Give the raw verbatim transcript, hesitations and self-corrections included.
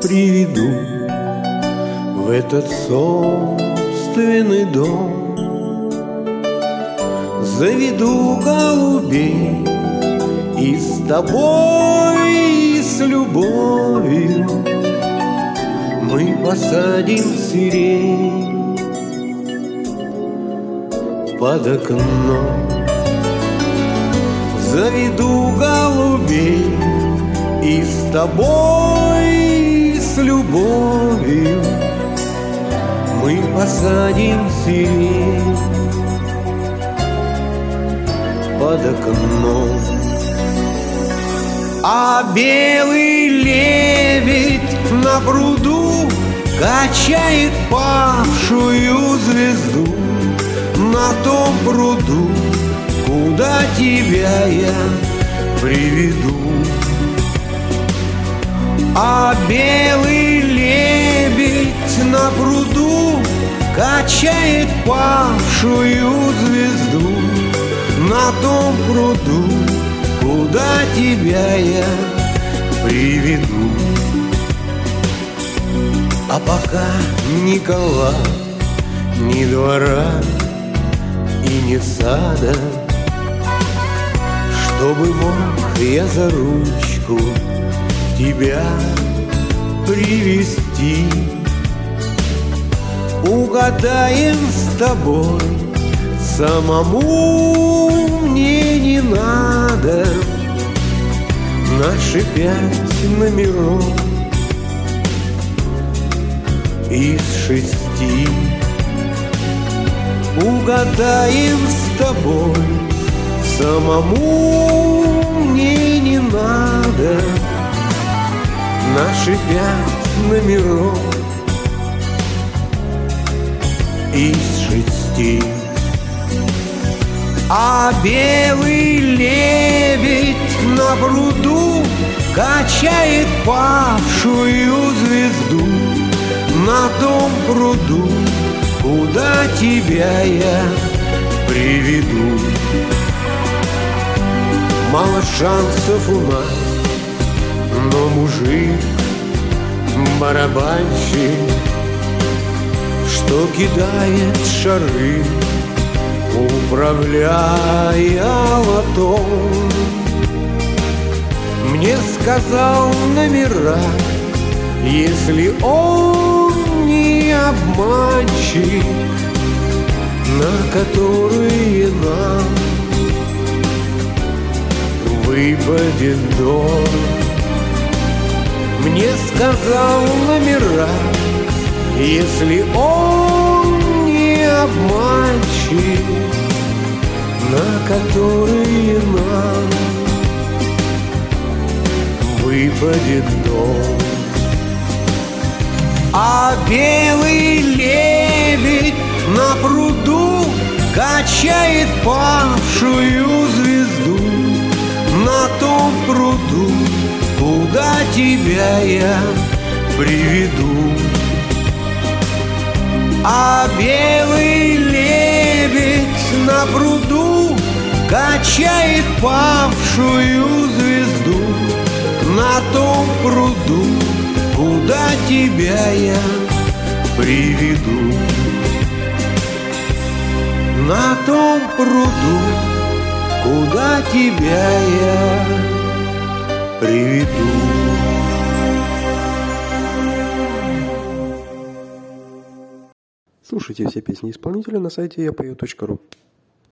приведу в этот собственный дом. Заведу голубей и с тобой, и с любовью мы посадим сирень под окном. Заведу голубей и с тобой, и с любовью мы посадим сирень под окном. А белый лебедь на пруду качает павшую звезду на том пруду, куда тебя я приведу. А белый лебедь на пруду качает павшую звезду на том пруду, куда тебя я приведу. А пока Никола, ни двора и ни сада, чтобы мог я за ручку тебя привести, угадаем с тобой, самому мне не надо наши пять номеров из шести. Угадаем с тобой, самому мне не надо наши пять номеров из шести. А белый лебедь на пруду качает павшую звезду на том пруду, куда тебя я приведу. Мало шансов у нас, но мужик барабанщик, что кидает шары, управляя лотом, мне сказал номера, если он не обманщик, на которые нам выпадет дом. Мне сказал номера, если он не обманщик, на которые нам выпадет дом. А белый лебедь на пруду качает павшую звезду на том пруду, куда тебя я приведу. А белый лебедь на пруду качает павшую звезду на том пруду, куда тебя я приведу. На том пруду, куда тебя я приведу. Слушайте все песни исполнителя на сайте я пою точка ру.